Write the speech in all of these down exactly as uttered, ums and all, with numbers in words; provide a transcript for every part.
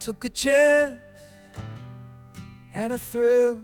took a chance and a thrill,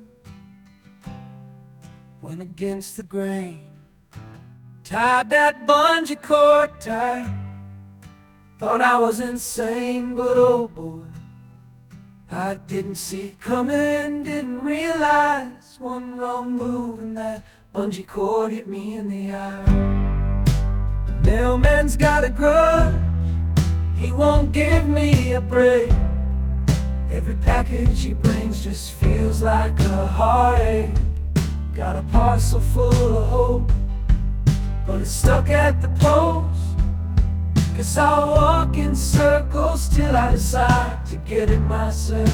went against the grain, tied that bungee cord tight. Thought I was insane, but oh boy, I didn't see it coming, didn't realize one wrong move and that bungee cord hit me in the eye. The mailman's got a grudge, he won't give me a break. Every package he brings just feels like a heartache. Got a parcel full of hope, but it's stuck at the post. Guess I'll walk in circles till I decide to get it myself.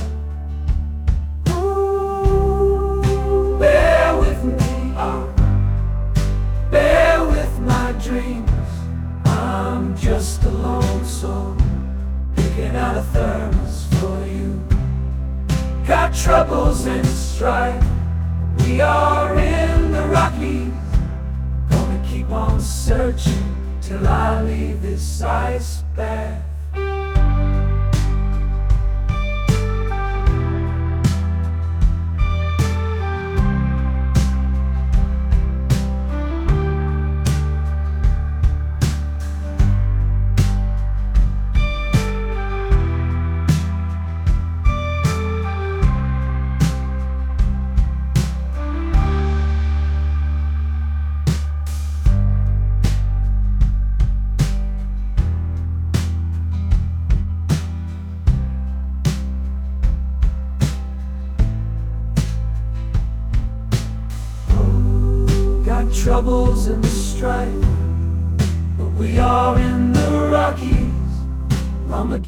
Ooh, bear with me, oh, bear with my dreams. I'm just a lone soul, picking out a thermos for you. Got troubles and strife, we are in the Rockies. Gonna keep on searching till I leave this ice bath. Got troubles and strife, but we are in the Rockies. Mama